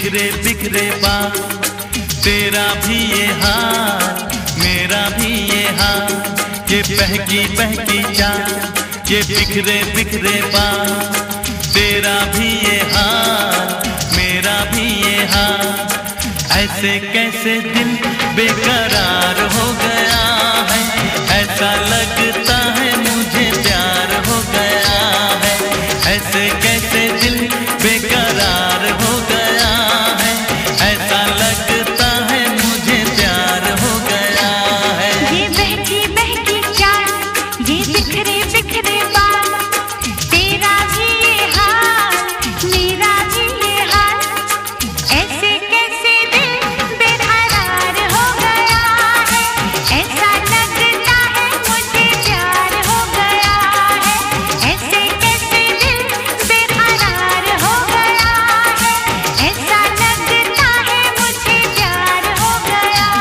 बिखरे बिखरे बाल, तेरा भी ये हाल मेरा भी ये हाल, ये बहकी बहकी चाल, ये बिखरे बिखरे बाल, तेरा भी ये हाल मेरा भी ये हाल। ऐसे कैसे दिल बेकरार हो गया है, ऐसा लगता है मुझे प्यार हो गया है। ऐसे कैसे दिल बेकरार हो गया है, ऐसा लगता है मुझे प्यार हो गया है। ये बहकी बहकी चाल, ये बिखरे बिखरे बाल, तेरा भी ये हाल मेरा भी ये हाल। ऐसे कैसे दिल बेकरार हो गया है, ऐसा लगता है मुझे प्यार हो गया है। ऐसे कैसे दिल बेकरार हो गया है, ऐसा लगता है मुझे प्यार हो गया है।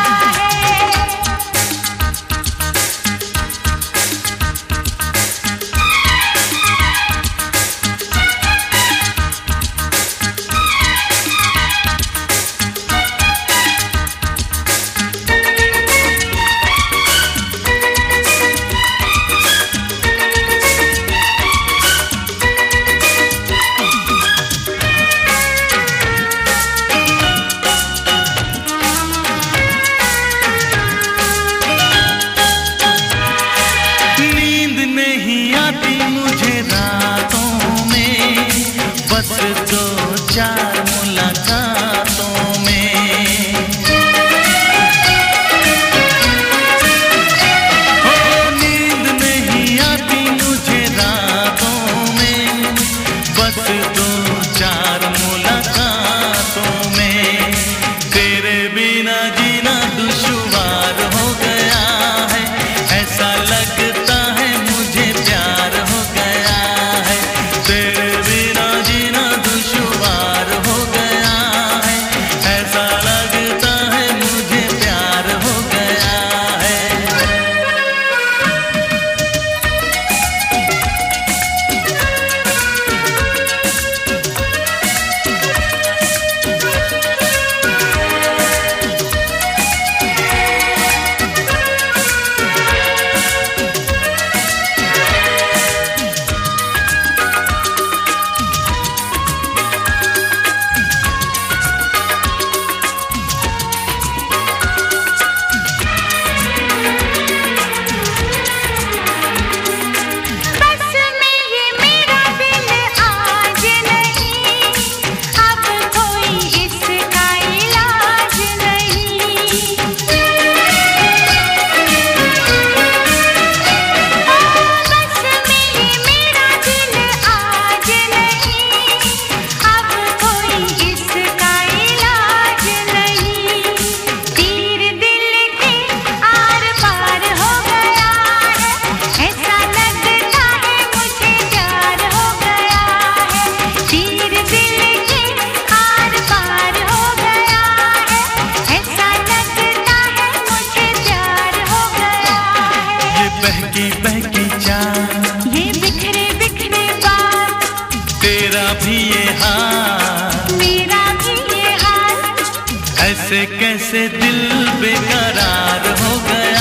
नींद नहीं आती मुझे रातों में, बस दो चार मुलाकातों में। हो नींद नहीं आती मुझे रातों में, बस दो चार मुलाकातों में। तेरे बिना जीना दुश्वार हो गया है, ऐसा लगता है मुझे प्यार हो गया है। तेरे बिना जीना दुश्वार हो गया है, ऐसा लगता है मुझे प्यार हो गया है। बस में ये मेरा दिल आज नहीं, अब कोई इसका इलाज नहीं। बस में ये मेरा दिल आज नहीं, अब कोई इसका इलाज नहीं। तीर दिल के आर पार हो गया है, ऐसा लगता है मुझे प्यार हो गया है। तीर दिल के आर पार हो गया है, ऐसा लगता है मुझे प्यार हो गया है। ये बहकी बहकी चाल, ये बिखरे बिखरे बाल, तेरा भी ये हाल मेरा भी ये हाल। ऐसे कैसे दिल बेकरार हो गया